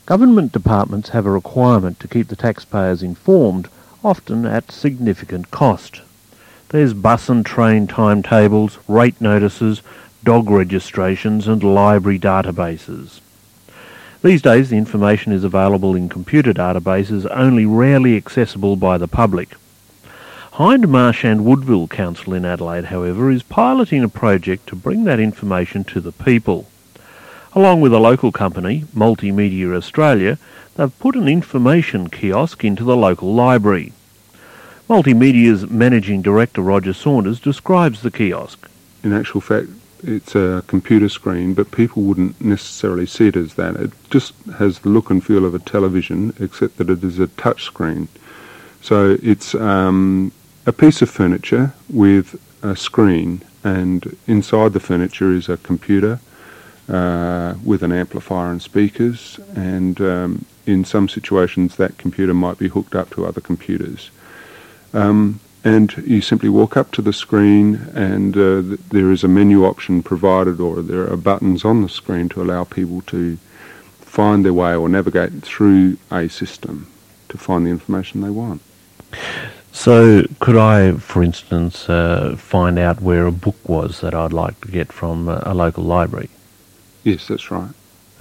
Government departments have a requirement to keep the taxpayers informed, often at significant cost. There's bus and train timetables, rate notices, dog registrations and library databases. These days the information is available in computer databases, only rarely accessible by the public. Hind Marsh and Woodville Council in Adelaide, however, is piloting a project to bring that information to the people. Along with a local company, Multimedia Australia, they've put an information kiosk into the local library. Multimedia's Managing Director Roger Saunders describes the kiosk. In actual fact, it's a computer screen, but people wouldn't necessarily see it as that. It just has the look and feel of a television, except that it is a touch screen. So it's a piece of furniture with a screen, and inside the furniture is a computer with an amplifier and speakers, and in some situations that computer might be hooked up to other computers. And you simply walk up to the screen, and there is a menu option provided, or there are buttons on the screen to allow people to find their way or navigate through a system to find the information they want. So could I, for instance, find out where a book was that I'd like to get from a local library? Yes, that's right.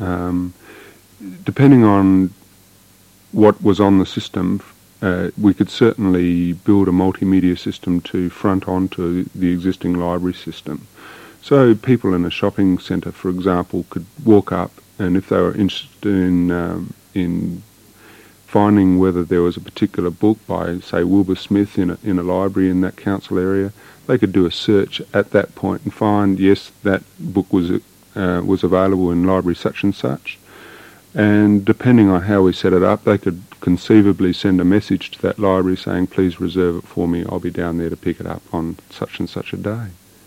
Depending on what was on the system, we could certainly build a multimedia system to front onto the existing library system. So people in a shopping centre, for example, could walk up, and if they were interested in finding whether there was a particular book by, say, Wilbur Smith in a library in that council area, they could do a search at that point and find, yes, that book was available in library such and such. And depending on how we set it up, they could conceivably send a message to that library saying, please reserve it for me, I'll be down there to pick it up on such and such a day.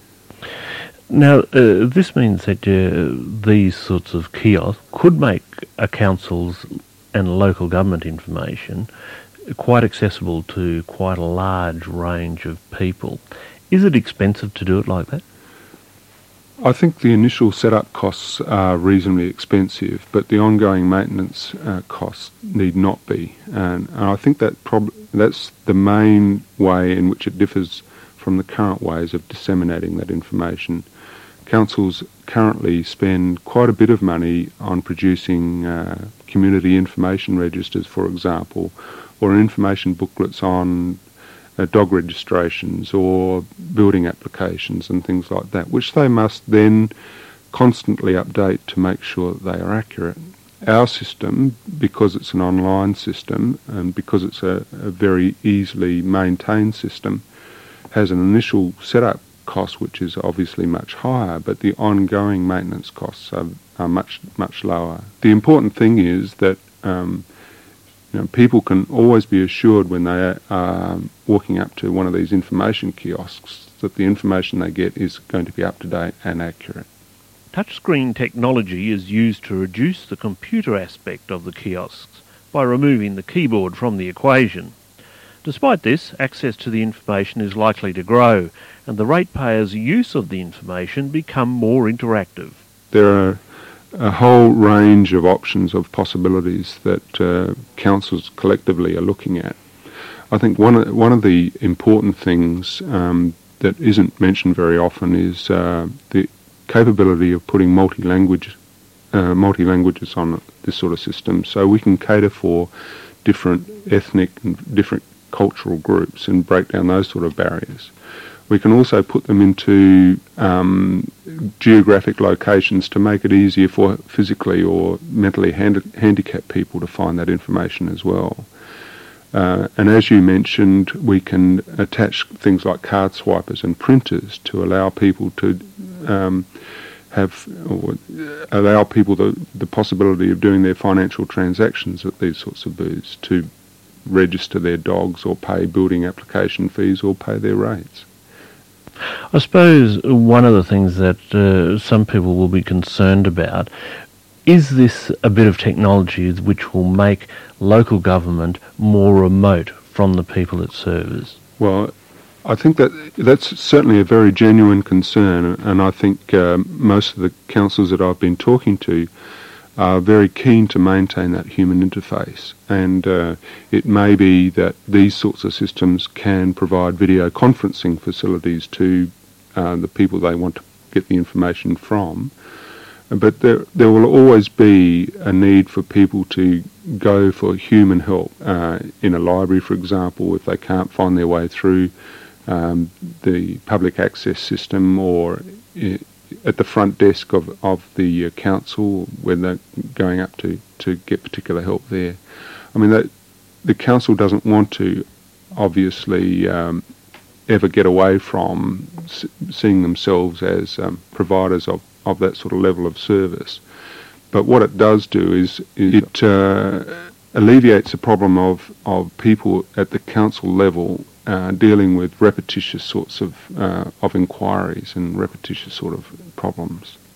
Now, this means that these sorts of kiosks could make a council's and local government information quite accessible to quite a large range of people. Is it expensive to do it like that? I think the initial setup costs are reasonably expensive, but the ongoing maintenance costs need not be. And I think that's the main way in which it differs from the current ways of disseminating that information. Councils currently spend quite a bit of money on producing community information registers, for example, or information booklets on dog registrations or building applications and things like that, which they must then constantly update to make sure that they are accurate. Our system, because it's an online system and because it's a very easily maintained system, has an initial setup cost which is obviously much higher, but the ongoing maintenance costs are much, much lower. The important thing is that people can always be assured when they are walking up to one of these information kiosks that the information they get is going to be up to date and accurate. Touchscreen technology is used to reduce the computer aspect of the kiosks by removing the keyboard from the equation. Despite this, access to the information is likely to grow, and the ratepayers' use of the information become more interactive. There are a whole range of options of possibilities that councils collectively are looking at. I think one of the important things that isn't mentioned very often is the capability of putting multi-languages on this sort of system, so we can cater for different ethnic and different cultural groups and break down those sort of barriers. We can also put them into geographic locations to make it easier for physically or mentally handicapped people to find that information as well. And as you mentioned, we can attach things like card swipers and printers to allow people to allow people the possibility of doing their financial transactions at these sorts of booths, to register their dogs or pay building application fees or pay their rates. I suppose one of the things that some people will be concerned about is this a bit of technology which will make local government more remote from the people it serves? Well, I think that's certainly a very genuine concern, and I think most of the councils that I've been talking to are very keen to maintain that human interface, and it may be that these sorts of systems can provide video conferencing facilities to the people they want to get the information from. But there will always be a need for people to go for human help in a library, for example, if they can't find their way through the public access system, or at the front desk of the council when they're going up to get particular help there. I mean, the council doesn't want to obviously ever get away from seeing themselves as providers of that sort of level of service. But what it does do is it alleviates the problem of people at the council level dealing with repetitious sorts of inquiries and repetitious sort of problems.